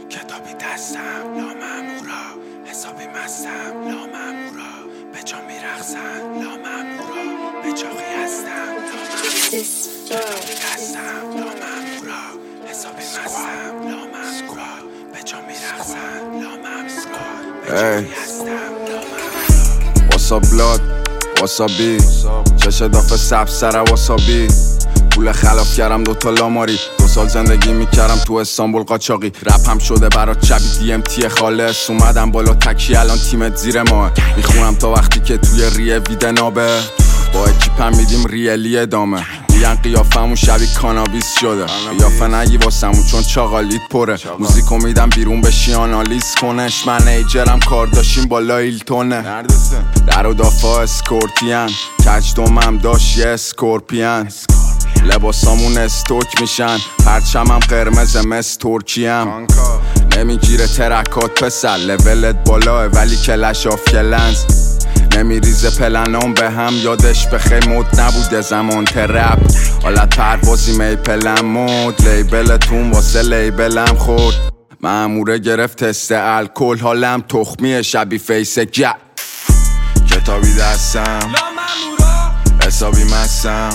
کتابی دستم لامامورا، حسابی مستم لامامورا، به جا میرقصم لامامورا، به چاقی هستم لامامورا، کتابی دستم لامامورا، حسابی مستم لامامورا، به جا میرقصم لامامورا، به چاقی هستم لامامورا. واسا بلاد واسا بی چش دافه سبز سر واسابی، پول خلاف کردم دوتا لاماری، 2 سال زندگی میکردم تو استانبول قاچاقی، رپ هم شده برات شبی دی ام تی خالص، اومدم بالا تکی الان تیمت زیر ماه، میخونم تا وقتی که توی ریه ویده نابه، با اکیپم میدیم ریلی ادامه، میگن قیافمون شبی کانابیس شده، قیافه نگی واسمون چون چاقالیت پره، موزیکو میدم بیرون بشی آنالیز کنش، منیجرم کار داشتیم با لایلتونه، در و دافا اسکورتین، کج دومم داشت یه اسکورپین، لباسامون استوک میشن، پرچمم قرمز مس ترکیم، نمیگیره ترکات پسر، لولت بالاه ولی کلش آف کلنز، نمیریزه پلنام به هم، یادش بخیر مود نبوده زمان ترپ، حالت پروازی میپلم مود، لیبلتون واسه لیبلم خورد، ماموره گرفت تست الکل، حالم تخمیه شبی فیس گپ، کتابی دستم حسابی مستم،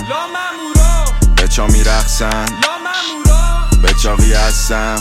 به چا میرقصن به چاقی هستم،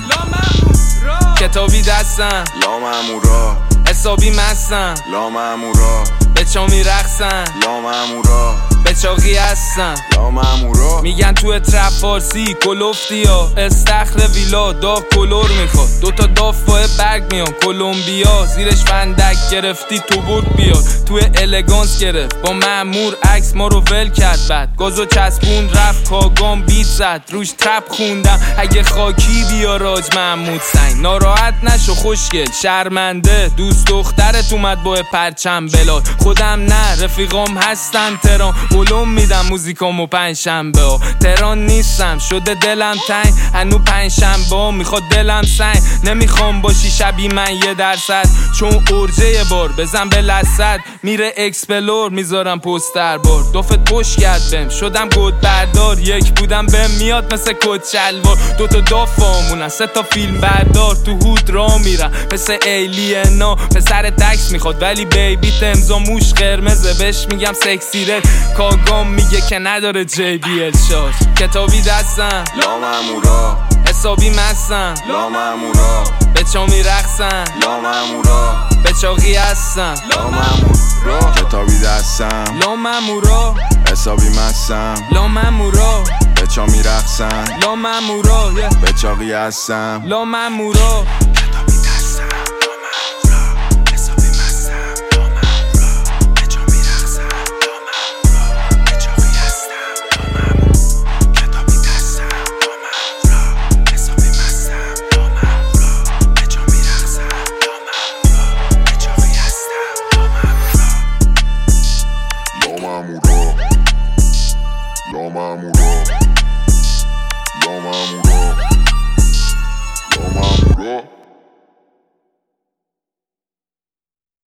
کتابی دستم لامامورا، حسابی مستم لامامورا، به چا میرقصن لامامورا، به چاقی هستم لامامورا. میگن تو ترپ فارسی کلوفتی ها، استخر ویلا دا کلور میخواد، دوتا داف با برگ میان کلمبیا، زیرش فندک گرفتی تو برد بیار، تو الگانس گرفت با مامور عکس ما رو ول کرد، بعد گازو چسبون رفت کاگام بیت زد، روش ترپ خوندم اگه خاکی بیا راج محمود سنگ، ناراحت نشو خوشگل شرمنده، دوست دخترت اومد با پرچم بلال، خودم نه رفیقام هستن تران، علوم میدم موزیکامو 5 شنبه ها، تران نیستم شده دلم تنگ، هنو 5 شنبه ها میخواد دلم سنگ، نمیخوام باشی شبیه من 1%، چون ارجه بار بزن به لسد، میره اکسپلور میذارم پوستر بار، دافت پشت کرد بهم شدم گود بردار، یک بودم بهم میاد مثل کد شلوار، دوتا داف فامونن 3 تا فیلم بردار، تو هود را میرم مثل ایلینا، پسر تکس میخواد ولی بیبی تمزا موش قرمزه، بهش میگم سکسی رد، کاگام میگه که نداره جی بی ال شارژ، کتابی دستم لامامورا، حسابی مستم لامامورا، به چا میرقصن لامامورا، به چاقی هستم لامامورا، کتابی دستم لامامورا، حسابی مستم لامامورا، به چا میرقصن لامامورا، به چاقی هستم لامامورا. کتابی دستم لامامورا، حسابی مستم لامامورا، به جا میرقصم لامامورا، به چاقی هستم لامامورا، کتابی دستم لامامورا، حسابی مستم لامامورا، به جا میرقصم لامامورا، به چاقی هستم لامامورا. لامامورا لامامورا لامامورا